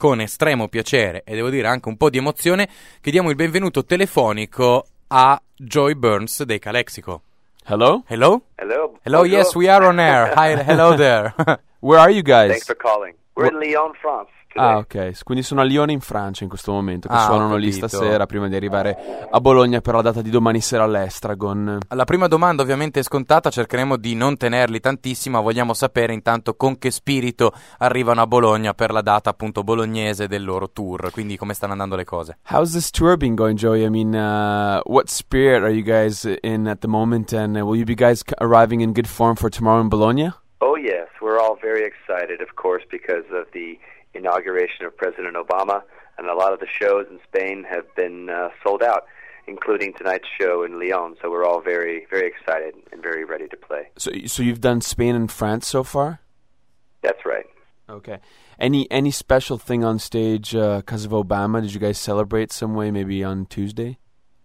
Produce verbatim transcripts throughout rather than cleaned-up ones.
con estremo piacere e devo dire anche un po' di emozione che diamo il benvenuto telefonico a Joey Burns dei Calexico. Hello? Hello? Hello. Hello, Bonjour. yes, we are on air. Hi, hello there. Where are you guys? Thanks for calling. We're in Lyon, France today. Ah, ok. Quindi sono a Lione in Francia in questo momento, che Ah, ho suonano lì capito. stasera prima di arrivare a Bologna per la data di domani sera all'Estragon. La prima domanda ovviamente è scontata, cercheremo di non tenerli tantissimo, ma vogliamo sapere intanto con che spirito arrivano a Bologna per la data appunto bolognese del loro tour, quindi come stanno andando le cose. How's this tour been going, Joey? I mean, uh, what spirit are you guys in at the moment, and uh, will you be guys c- arriving in good form for tomorrow in Bologna? Oh, yes. We're all very excited, of course, because of the inauguration of President Obama, and a lot of the shows in Spain have been uh, sold out, including tonight's show in Lyon. So we're all very, very excited and very ready to play. So, so you've done Spain and France so far? That's right. Okay. Any any special thing on stage because of Obama? Did you guys celebrate some way, maybe on Tuesday?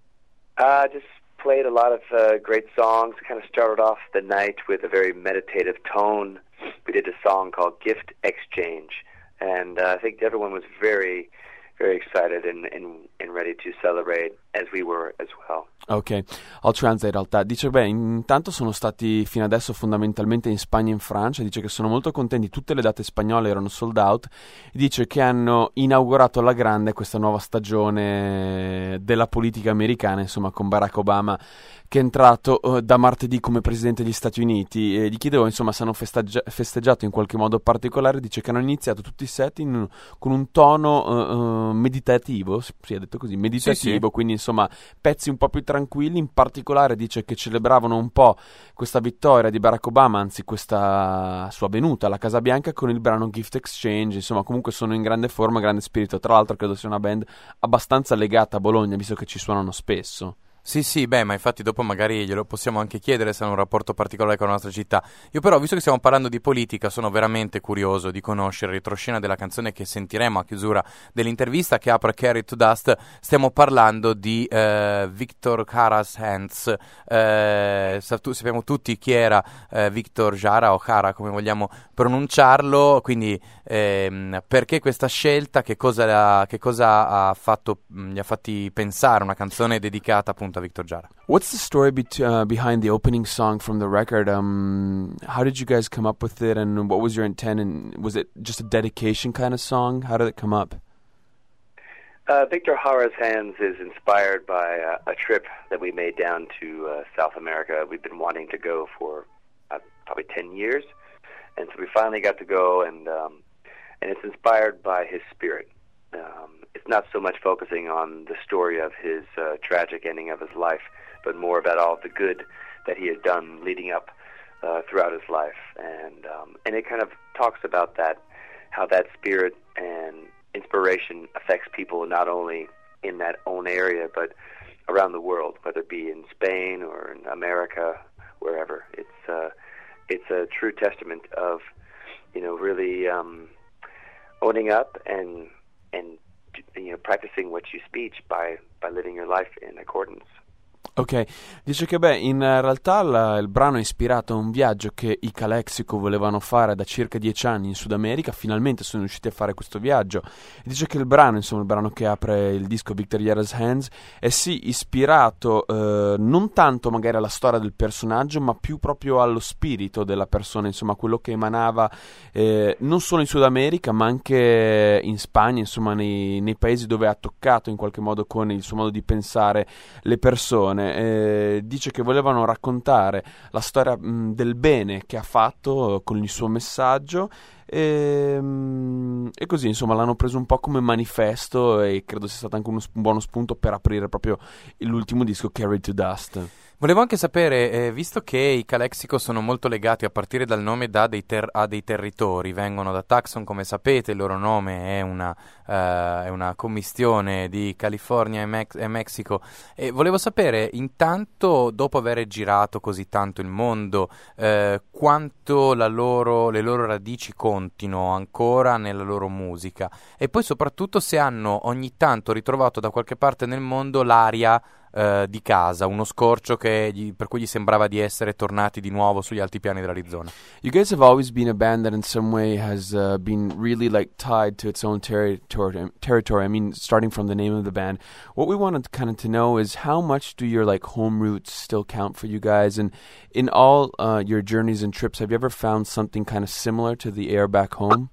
Uh, just played a lot of uh, great songs. Kind of started off the night with a very meditative tone. We did a song called Gift Exchange. And uh, I think everyone was very, very excited and, and, and ready to celebrate, as we were as well. Ok, I'll translate in realtà. Dice, beh, intanto sono stati fino adesso fondamentalmente in Spagna e in Francia. Dice che sono molto contenti, tutte le date spagnole erano sold out. Dice che hanno inaugurato alla grande questa nuova stagione della politica americana, insomma, con Barack Obama che è entrato uh, da martedì come presidente degli Stati Uniti. E gli chiedevo, insomma, se hanno festeggia- festeggiato in qualche modo particolare. Dice che hanno iniziato tutti i set in, con un tono uh, uh, meditativo, sì, ha detto così, meditativo, Sì, sì. quindi insomma pezzi un po' più tranquilli. In particolare dice che celebravano un po' questa vittoria di Barack Obama, anzi questa sua venuta alla Casa Bianca, con il brano Gift Exchange. Insomma, comunque sono in grande forma, grande spirito. Tra l'altro credo sia una band abbastanza legata a Bologna, visto che ci suonano spesso. Sì, sì, beh, ma infatti dopo magari glielo possiamo anche chiedere se hanno un rapporto particolare con la nostra città. Io però, visto che stiamo parlando di politica, sono veramente curioso di conoscere il retroscena della canzone che sentiremo a chiusura dell'intervista che apre Carry to Dust. Stiamo parlando di eh, Victor Jara's Hands. Eh, sa- tu- sappiamo tutti chi era eh, Victor Jara o Jara, come vogliamo pronunciarlo, quindi ehm, perché questa scelta, che cosa, che cosa ha fatto, mh, gli ha fatti pensare una canzone dedicata appunto a Victor Jara? What's the story be- uh, behind the opening song from the record? Um, how did you guys come up with it, and what was your intent? And was it just a dedication kind of song? How did it come up? Uh, Victor Jara's Hands is inspired by uh, a trip that we made down to uh, South America. We've been wanting to go for uh, probably ten years, and so we finally got to go, and um, and it's inspired by his spirit. Um, it's not so much focusing on the story of his uh, tragic ending of his life, but more about all the good that he had done leading up uh, throughout his life, and um, and it kind of talks about that, how that spirit and inspiration affects people not only in that own area but around the world, whether it be in Spain or in America, wherever. It's uh, it's a true testament of, you know, really um, owning up and and you know, practicing what you speech by by living your life in accordance. Ok, dice che beh, in realtà la, il brano è ispirato a un viaggio che i Calexico volevano fare da circa dieci anni in Sud America. Finalmente sono riusciti a fare questo viaggio. E dice che il brano, insomma il brano che apre il disco Victor Jara's Hands, è sì ispirato eh, non tanto magari alla storia del personaggio, ma più proprio allo spirito della persona, insomma quello che emanava eh, non solo in Sud America ma anche in Spagna, insomma nei, nei paesi dove ha toccato in qualche modo con il suo modo di pensare le persone. Eh, dice che volevano raccontare la storia mh, del bene che ha fatto eh, con il suo messaggio e, mh, e così insomma l'hanno preso un po' come manifesto, e credo sia stato anche uno sp- buono spunto per aprire proprio l'ultimo disco, Carry to Dust. Volevo anche sapere, eh, visto che i Calexico sono molto legati a partire dal nome da dei ter- a dei territori, vengono da Tucson, come sapete, il loro nome è una, uh, è una commistione di California e, Mex- e Messico, e volevo sapere intanto, dopo aver girato così tanto il mondo, eh, quanto la loro, le loro radici contino ancora nella loro musica, e poi soprattutto se hanno ogni tanto ritrovato da qualche parte nel mondo l'aria uh, di casa, uno scorcio che gli, per cui gli sembrava di essere tornati di nuovo sugli altipiani dell'Arizona. You guys have always been a band that in some way has uh, been really like tied to its own territory. Territory. I mean, starting from the name of the band. What we wanted kind of to know is how much do your like home roots still count for you guys? And in all uh, your journeys and trips, have you ever found something kind of similar to the air back home?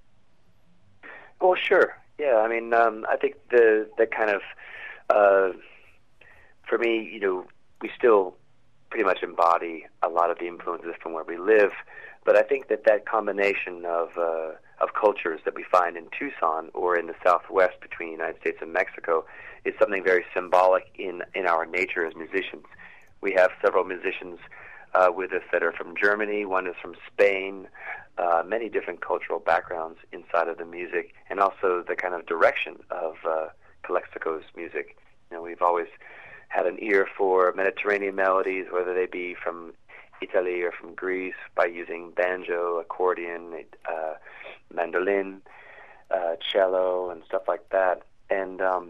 Well, sure. Yeah, I mean, um, I think the the kind of, uh, for me, you know, we still pretty much embody a lot of the influences from where we live, but I think that that combination of uh, of cultures that we find in Tucson or in the Southwest between the United States and Mexico is something very symbolic in, in our nature as musicians. We have several musicians uh, with us that are from Germany, one is from Spain, uh, many different cultural backgrounds inside of the music, and also the kind of direction of uh, Calexico's music. You know, we've always had an ear for Mediterranean melodies, whether they be from Italy or from Greece, by using banjo, accordion, uh, mandolin, uh, cello, and stuff like that. And um,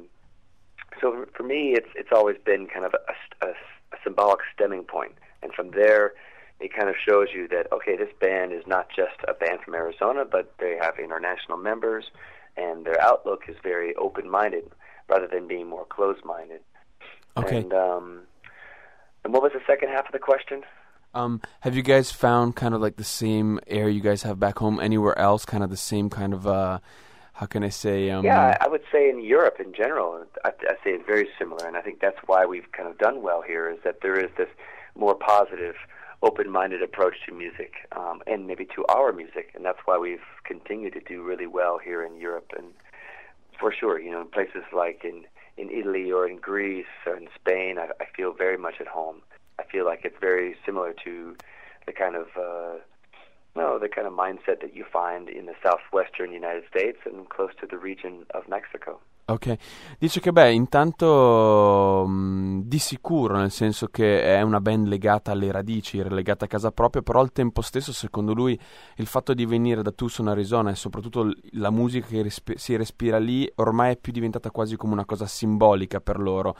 so for me, it's it's always been kind of a, a, a symbolic stemming point. And from there, it kind of shows you that, okay, this band is not just a band from Arizona, but they have international members, and their outlook is very open-minded rather than being more closed-minded. Okay. And, um, and what was the second half of the question? Um, have you guys found kind of like the same air you guys have back home anywhere else? Kind of the same kind of, uh, how can I say? Um, yeah, I would say in Europe in general, I, I say it's very similar, and I think that's why we've kind of done well here, is that there is this more positive, open-minded approach to music, um, and maybe to our music, and that's why we've continued to do really well here in Europe. And for sure, you know, in places like in, in Italy or in Greece or in Spain, I, I feel very much at home. I feel like it's very similar to the kind of, uh, no, the kind of mindset that you find in the southwestern United States and close to the region of Mexico. Ok, dice che beh, intanto mh, di sicuro, nel senso che è una band legata alle radici, legata a casa propria, però al tempo stesso, secondo lui, il fatto di venire da Tucson, Arizona, e soprattutto la musica che respi- si respira lì, ormai è più diventata quasi come una cosa simbolica per loro.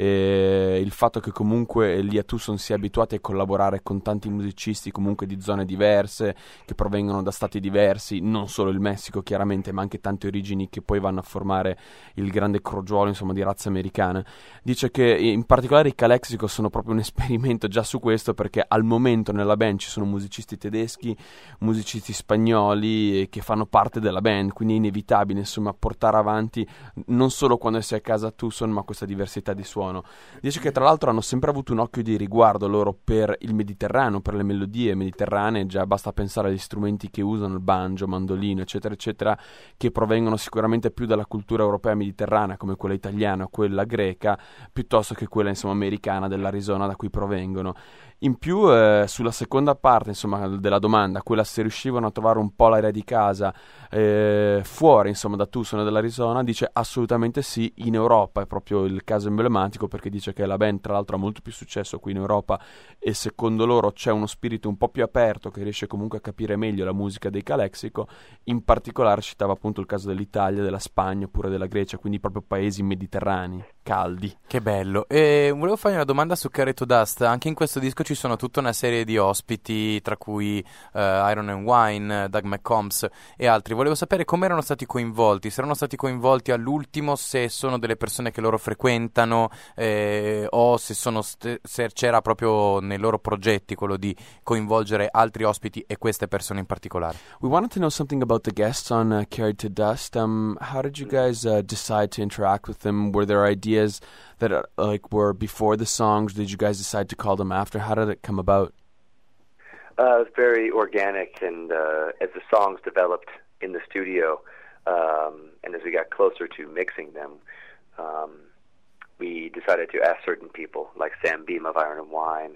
E il fatto che comunque lì a Tucson si è abituati a collaborare con tanti musicisti comunque di zone diverse, che provengono da stati diversi, non solo il Messico chiaramente, ma anche tante origini che poi vanno a formare il grande crogiolo, insomma, di razza americana. Dice che in particolare i Calexico sono proprio un esperimento già su questo, perché al momento nella band ci sono musicisti tedeschi, musicisti spagnoli che fanno parte della band, quindi è inevitabile, insomma, portare avanti non solo quando si è a casa a Tucson, ma questa diversità di suono. Dice che tra l'altro hanno sempre avuto un occhio di riguardo loro per il Mediterraneo, per le melodie mediterranee. Già basta pensare agli strumenti che usano, il banjo, mandolino, eccetera eccetera, che provengono sicuramente più dalla cultura europea mediterranea, come quella italiana o quella greca, piuttosto che quella, insomma, americana dell'Arizona, da cui provengono. In più, eh, sulla seconda parte, insomma, della domanda, quella se riuscivano a trovare un po' l'aria di casa eh, fuori, insomma, da Tucson e dall'Arizona, dice assolutamente sì. In Europa è proprio il caso emblematico, perché dice che la band tra l'altro ha molto più successo qui in Europa, e secondo loro c'è uno spirito un po' più aperto che riesce comunque a capire meglio la musica dei Calexico. In particolare citava appunto il caso dell'Italia, della Spagna oppure della Grecia, quindi proprio paesi mediterranei, caldi. Che bello. E volevo fare una domanda su Carry to Dust. Anche in questo disco ci sono tutta una serie di ospiti, tra cui uh, Iron and Wine, Doug McCombs e altri. Volevo sapere come erano stati coinvolti, se erano stati coinvolti all'ultimo, se sono delle persone che loro frequentano, eh, o se, sono st- se c'era proprio nei loro progetti quello di coinvolgere altri ospiti e queste persone in particolare. We wanted to know something about the guests on uh, Carried to Dust. Um, how did you guys uh, decide to interact with them? Were there ideas that uh, like were before the songs? Did you guys decide to call them after? How did it come about? Uh, it was very organic, and uh, as the songs developed in the studio, um, and as we got closer to mixing them, um, we decided to ask certain people, like Sam Beam of Iron and Wine,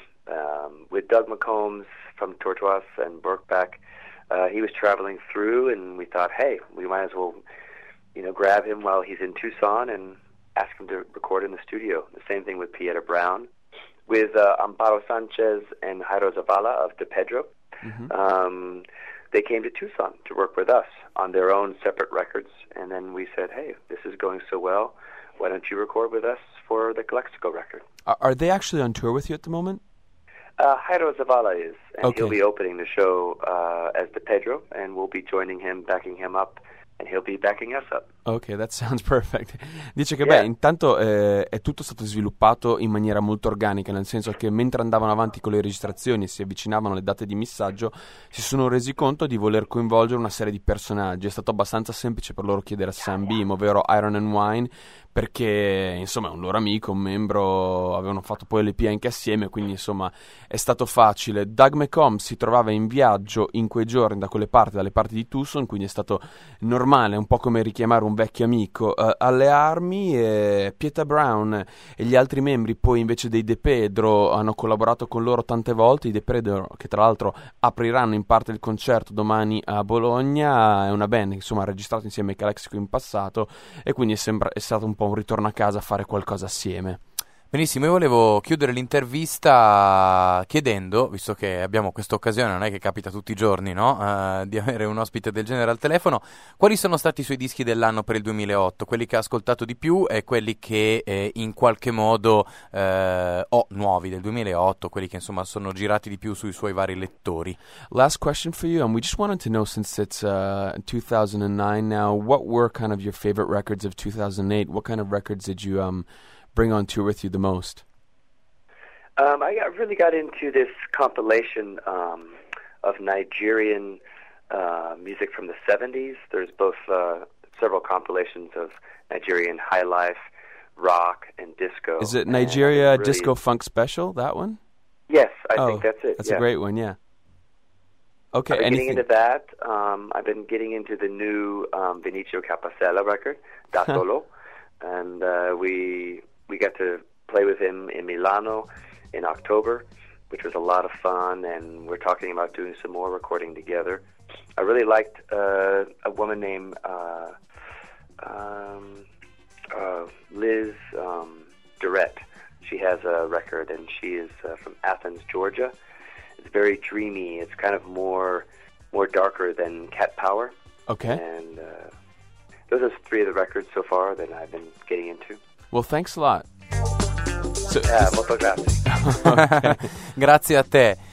um, with Doug McCombs from Tortoise and Birkbeck. Uh, he was traveling through, and we thought, hey, we might as well, you know, grab him while he's in Tucson and ask him to record in the studio. The same thing with Pieta Brown, with uh, Amparo Sanchez and Jairo Zavala of De Pedro. Mm-hmm. Um, they came to Tucson to work with us on their own separate records. And then we said, hey, this is going so well, why don't you record with us for the Calexico record? Are, are they actually on tour with you at the moment? Uh, Jairo Zavala is, and Okay. he'll be opening the show uh, as the Pedro, and we'll be joining him, backing him up, and he'll be backing us up. Ok, that sounds perfect. Dice che Yeah. beh, intanto eh, è tutto stato sviluppato in maniera molto organica, nel senso che mentre andavano avanti con le registrazioni e si avvicinavano le date di missaggio, si sono resi conto di voler coinvolgere una serie di personaggi. È stato abbastanza semplice per loro chiedere a Sam Beam, ovvero Iron and Wine, perché insomma è un loro amico, un membro, avevano fatto poi l'E P anche assieme, quindi insomma è stato facile. Doug McComb si trovava in viaggio in quei giorni da quelle parti, dalle parti di Tucson, quindi è stato normale, un po' come richiamare un vecchio amico. Eh, alle armi eh, Pieta Brown e gli altri membri poi invece dei De Pedro hanno collaborato con loro tante volte. I De Pedro, che tra l'altro apriranno in parte il concerto domani a Bologna, è una band che insomma ha registrato insieme ai Calexico in passato, e quindi è, sembra- è stato un po' un ritorno a casa a fare qualcosa assieme. Benissimo, io volevo chiudere l'intervista chiedendo, visto che abbiamo questa occasione, non è che capita tutti i giorni, no? Eh, di avere un ospite del genere al telefono, quali sono stati i suoi dischi dell'anno per il duemilaotto, quelli che ha ascoltato di più e quelli che eh, in qualche modo eh, o nuovi del duemilaotto, quelli che insomma sono girati di più sui suoi vari lettori. Last question for you, and we just wanted to know, since it's uh, two thousand nine now, what were kind of your favorite records of two thousand eight? What kind of records did you um, bring on tour with you the most? Um, I got, really got into this compilation um, of Nigerian uh, music from the seventies. There's both uh, several compilations of Nigerian high life, rock, and disco. Is it And Nigeria really- Disco Funk Special, that one? Yes, I oh, think that's it. That's yeah. a great one, yeah. Okay, I've been anything... getting into that. Um, I've been getting into the new um, Benicio Capacella record, Da Solo, and uh, we we got to play with him in Milano in October, which was a lot of fun, and we're talking about doing some more recording together. I really liked uh, a woman named uh, um, uh, Liz um, Durrett. She has a record, and she is uh, from Athens, Georgia. It's very dreamy. It's kind of more more darker than Cat Power. Okay. And uh, those are three of the records so far that I've been getting into. Well, thanks a lot. So, Yeah, molto grazie. Grazie a te.